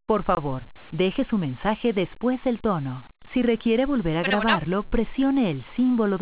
Por favor, deje su mensaje después del tono. Si requiere volver a Bueno, bueno. grabarlo, presione el símbolo